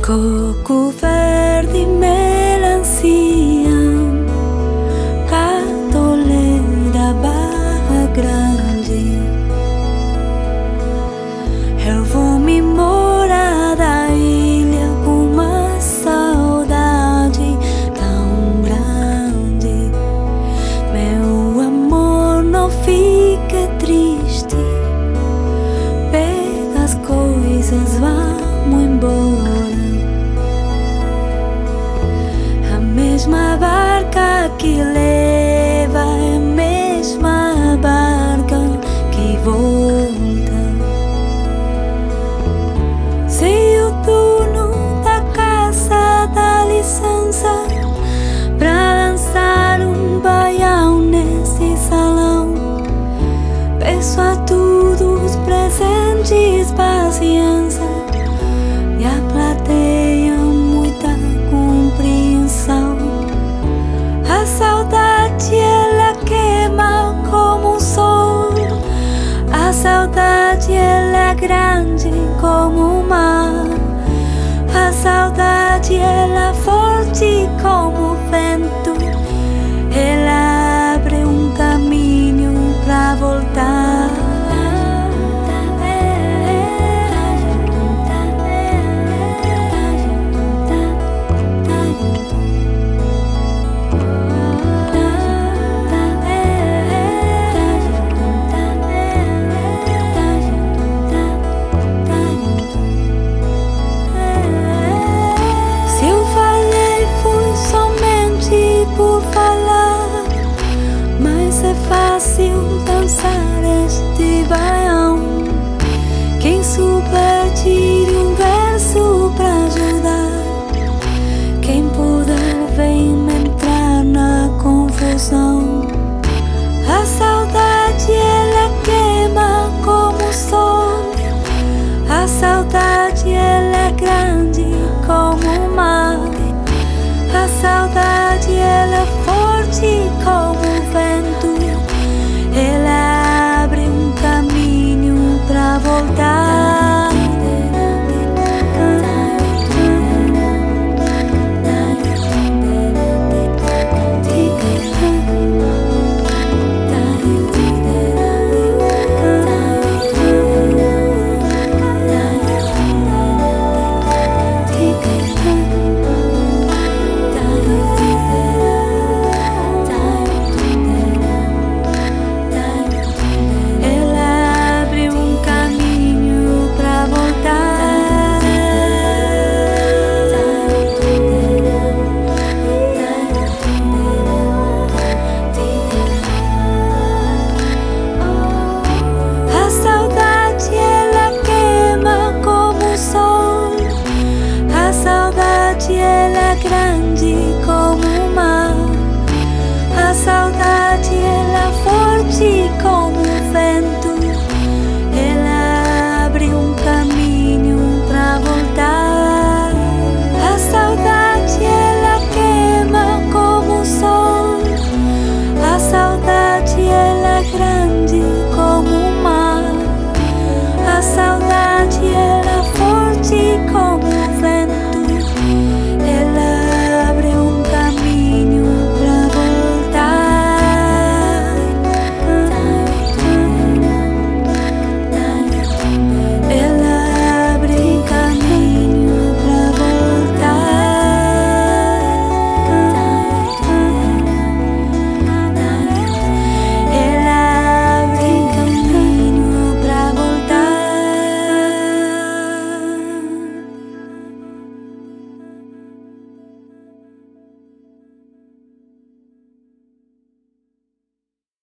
Coco verde e melancia, Catolé da Barra Grande. Eu vou me morar da ilha com uma saudade tão grande. Meu amor, não fique triste, pega as coisas, vamos embora. A mesma barca que leva é a mesma barca que volta. Se o dono da casa dá licença pra dançar baião nesse salão, peço a todos os presentes paciência e a plateia muita compreensão. A saudade ela queima como o sol, a saudade ela é grande como o mar, a saudade ela é forte como o vento, ela abre um caminho pra voltar. Fácil dançar este baião. Quem souber tire um verso pra ajudar. Quem puder vem entrar na confusão. A saudade ela queima como o sol, a saudade ela é grande como o mar, a saudade